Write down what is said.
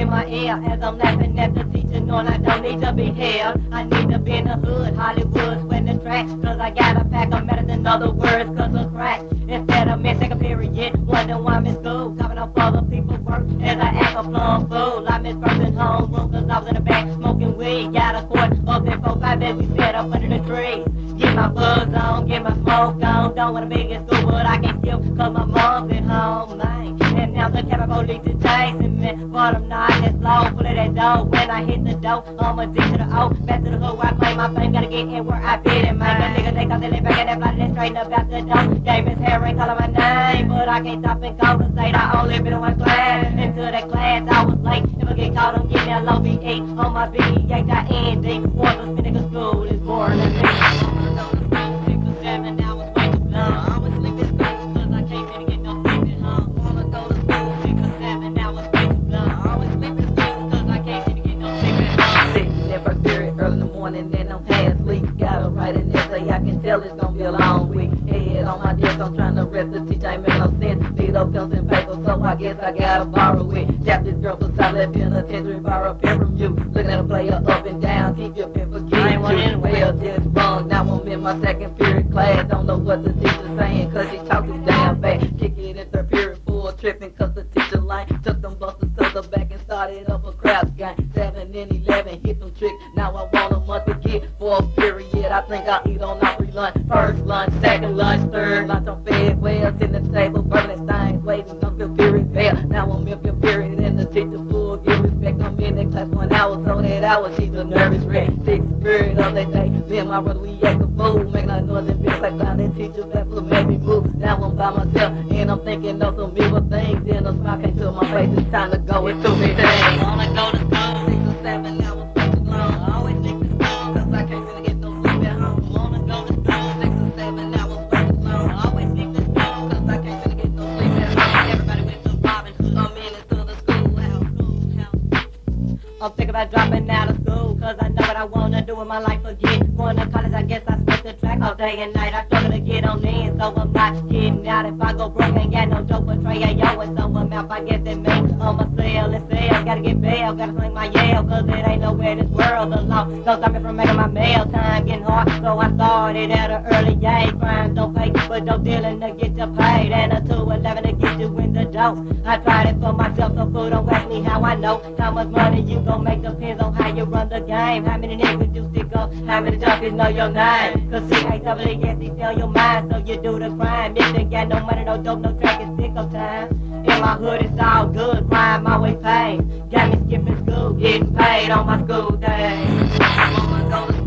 in my ear as I'm laughing at the teacher, knowing I don't need to be held. I need to be in the hood, Hollywood, sweating the track, cause I got a pack of medicine, other words, cause of crack. Instead of missing a period, wondering why I'm in school, coming up other people's work as I act a plum fool. I miss person homeroom, cause I was in the back smoking weed. Got a quart up in 4-5 as we sat up under the trees. Get my buzz on, get my smoke on. Don't wanna be in school, but I can't skip cause my mom's at home, man. And now the chemical police is chasing me, but I'm not that slow. Full of that dough, when I hit the dough, I'm addicted to the O. Back to the hood where I claim my fame, gotta get in where I fit in, man. The niggas they cause they live back in that bloody, they straighten up out the dough. Game is hair, ain't calling my name, but I can't stop and compensate. I only been in one class, into that class I was late. If I get caught, I'm getting that low V8 on my B-H-I-N-D. Once a spinning school is born in me. 6 or 7 hours, way too long. I always sleep in school, cause I can't really get no sleep at home. Wanna go to school, 6 or 7 hours, way too long. I always sleep in school, cause I can't really get no sleep at home. Sitting there first period early in the morning, then I'm half asleep. Gotta write an essay, I can tell it's gonna be a long week. Head on my desk, I'm trying to rest the teacher, ain't making no sense. Need those pencils and paper, so I guess I gotta borrow it. Tap this girl beside that penitentiary, borrow a pen from you. Looking at a player up and down, keep your pen for I ain't one anyway. Well, just wrong, now I'm in my second period class. Don't know what the teacher's saying, cause she talk too damn fast. Kick it in third period, full tripping, cause the teacher line took them busters to the back and started up a crap game. 7 and 11, hit them tricks, now I want a month to get for a period. I think I'll eat on our free lunch. First lunch, second lunch, third lunch, I'm fed well. Sitting at the table, burning things, waiting until period fail. Now I'm in fifth period and the teacher full, give respect. I'm in that class 1 hour, so that hour she's a nervous wreck. 6th period of that day, me and my brother, we act a fool, making a noise and feel like down that teacher that will make me move. Now I'm by myself and I'm thinking of some evil things. Then a smile came to my face, it's time to go and do me things. I wanna go to school, 6 or 7 hours, way too long. I always sleep in school, cause I can't really get no sleep at home. wanna go to school. 6 or 7 hours, way too long. I always sleep in school, cause I can't really get no sleep at home. Everybody went to Robin Hood. I'm in into the schoolhouse. I'm thinking about dropping out of school, cause I know what I wanna do in my life again. Going to college, I guess I spent the track all day and night. I struggle to get on in, so I'm not getting out. If I go broke, ain't got no dope for Trey, yo, and someone mouth, I guess it means I'ma sell and sell. Gotta get bail, gotta sling my Yale, cause it ain't nowhere in this world. The law don't stop me from making my mail. Time getting hard, so I started at an early age. Crimes don't pay, but dope dealing to get you paid. And a 211 to get you in the dope. I tried it for myself, so fool don't ask me how I know. How much money you gon' make depends on how you run the game. How many niggas you stick up, how many junkies know your name. Cause C-A-W-S-E sell your mind, so you do the crime. If you got no money, no dope, no track, it's sick of time. In my hood it's all good, crime always paid. Got me skipping school, getting paid on my school days. Wanna go to